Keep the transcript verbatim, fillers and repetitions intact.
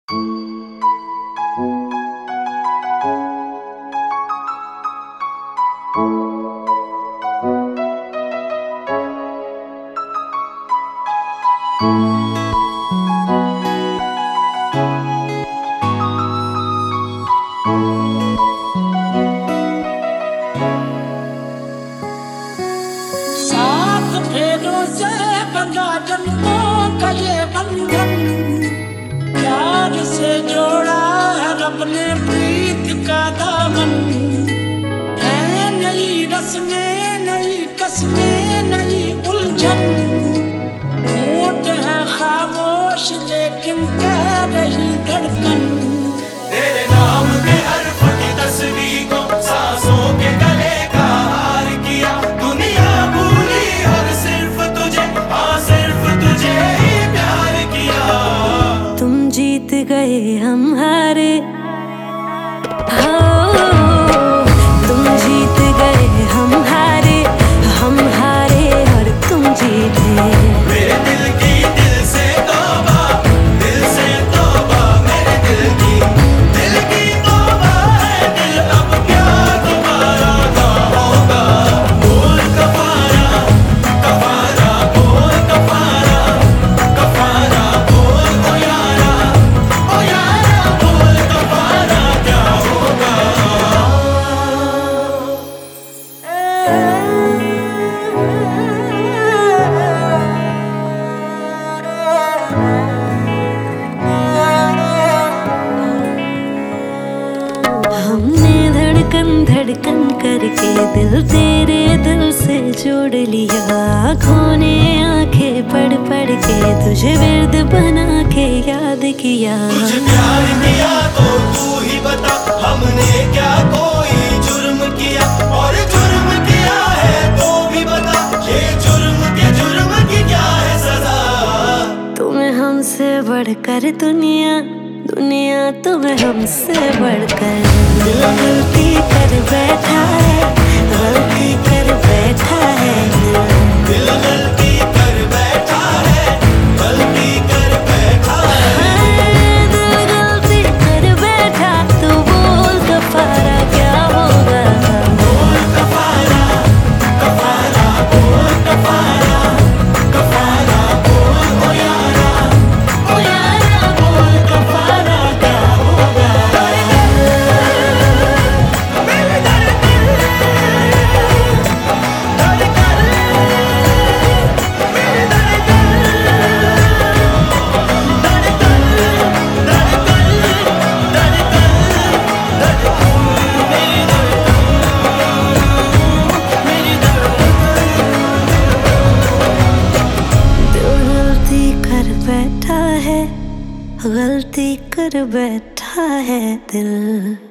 सात फेरों से बंधा जन्मों का ये बंधन, प्यार से जोड़ा है रब ने प्रीत का दामन। है नई रस्में, नई कसमें, नई उलझन, होठ है खामोश लेकिन कह रही धड़कन। तेरे नाम के हर्फ की तस्वीर को सांसों के गले का हार किया। दुनिया भूली और सिर्फ तुझे, हाँ सिर्फ तुझे ही प्यार किया। तुम जीत गए हम हारे, हो तुम जीत गए हम हारे, हम हारे और तुम जीते। मेरे दिल की दिल से तौबा, दिल से तौबा, मेरे दिल की दिल की तौबा है। दिल अब क्या दोबारा ना होगा। बोल कफारा, कफारा बोल कफारा, कफारा बोल ओ यारा, ओ यारा बोल कफारा क्या होगा। हमने धड़कन धड़कन करके दिल तेरे दिल से जोड़ लिया। आँखों ने आंखें पढ़ पढ़ के तुझे विर्द बना के याद किया। तुझे प्यार किया तो तू ही बता, हमने क्या कोई जुर्म किया। और जुर्म किया है तो भी बता, ये जुर्म के जुर्म की क्या है सजा। तुम्हें हमसे बढ़कर दुनिया, दुनिया तुम्हें हमसे बढ़कर। दिल गलती कर बैठा है, गलती कर बैठा है। दिल गलती कर बैठा है, गलती कर बैठा है। दिल गलती कर बैठा, तू बोल कफारा क्या होगा। बोल कफारा, कफारा बोल कफारा, कफारा बोल ओ यारा, ओ यारा बोल कफारा क्या होगा। मेरे दर्द धड़कन, मेरे दर्द धड़कन, धड़कन, धड़कन, धड़कन, मेरी दिल गलती कर बैठा है, गलती कर बैठा है दिल।